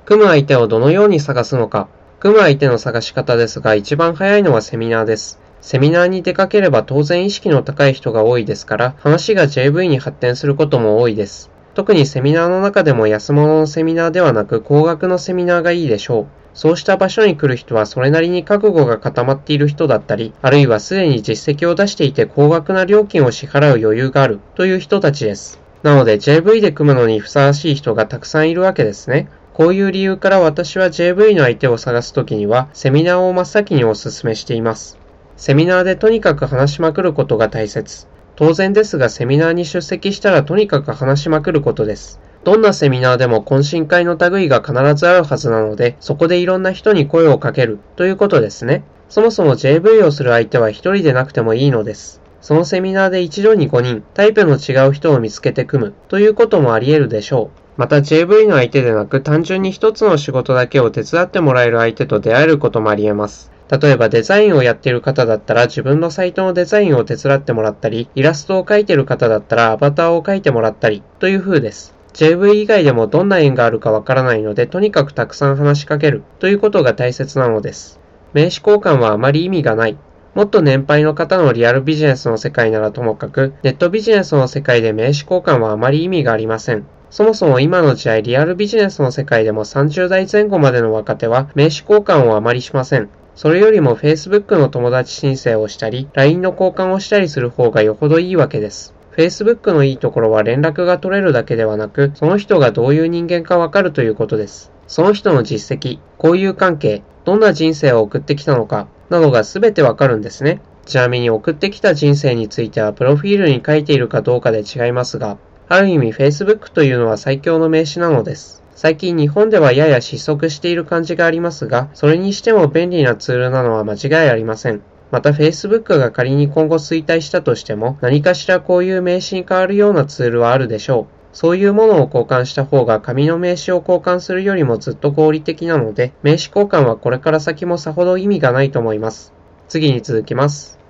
組む相手をどのように探すのか。組む相手の探し方ですが、一番早いのはセミナーです。セミナーに出かければ当然意識の高い人が多いですから、話が JV に発展することも多いです。特にセミナーの中でも安物のセミナーではなく高額のセミナーがいいでしょう。そうした場所に来る人はそれなりに覚悟が固まっている人だったり、あるいはすでに実績を出していて高額な料金を支払う余裕があるという人たちです。なので JV で組むのにふさわしい人がたくさんいるわけですね。こういう理由から私は JV の相手を探すときにはセミナーを真っ先にお勧めしています。セミナーでとにかく話しまくることが大切。当然ですがセミナーに出席したらとにかく話しまくることです。どんなセミナーでも懇親会の類が必ずあるはずなので、そこでいろんな人に声をかけるということですね。そもそも JV をする相手は一人でなくてもいいのです。そのセミナーで一度に5人、タイプの違う人を見つけて組むということもあり得るでしょう。また JV の相手でなく単純に一つの仕事だけを手伝ってもらえる相手と出会えることもあり得ます。例えばデザインをやっている方だったら自分のサイトのデザインを手伝ってもらったり、イラストを描いている方だったらアバターを描いてもらったりという風です。JV 以外でもどんな縁があるかわからないので、とにかくたくさん話しかけるということが大切なのです。名刺交換はあまり意味がない。もっと年配の方のリアルビジネスの世界ならともかく、ネットビジネスの世界で名刺交換はあまり意味がありません。そもそも今の時代リアルビジネスの世界でも30代前後までの若手は名刺交換をあまりしません。それよりも Facebook の友達申請をしたり、LINE の交換をしたりする方がよほどいいわけです。Facebook のいいところは連絡が取れるだけではなく、その人がどういう人間かわかるということです。その人の実績、交友関係、どんな人生を送ってきたのか、などが全てわかるんですね。ちなみに送ってきた人生についてはプロフィールに書いているかどうかで違いますが、ある意味 Facebook というのは最強の名刺なのです。最近日本ではやや失速している感じがありますが、それにしても便利なツールなのは間違いありません。また Facebook が仮に今後衰退したとしても、何かしらこういう名刺に変わるようなツールはあるでしょう。そういうものを交換した方が紙の名刺を交換するよりもずっと合理的なので、名刺交換はこれから先もさほど意味がないと思います。次に続きます。